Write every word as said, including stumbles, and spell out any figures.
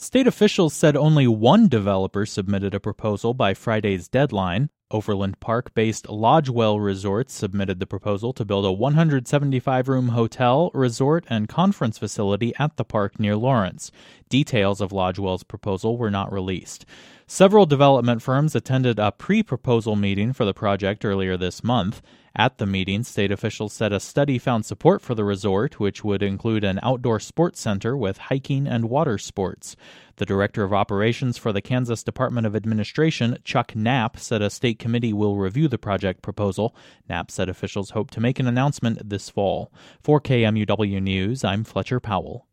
State officials said only one developer submitted a proposal by Friday's deadline. Overland Park-based Lodgewell Resorts submitted the proposal to build a one hundred seventy-five room hotel, resort, and conference facility at the park near Lawrence. Details of Lodgewell's proposal were not released. Several development firms attended a pre-proposal meeting for the project earlier this month. At the meeting, state officials said a study found support for the resort, which would include an outdoor sports center with hiking and water sports. The director of operations for the Kansas Department of Administration, Chuck Knapp, said a state committee will review the project proposal. Knapp said officials hope to make an announcement this fall. For K M U W News, I'm Fletcher Powell.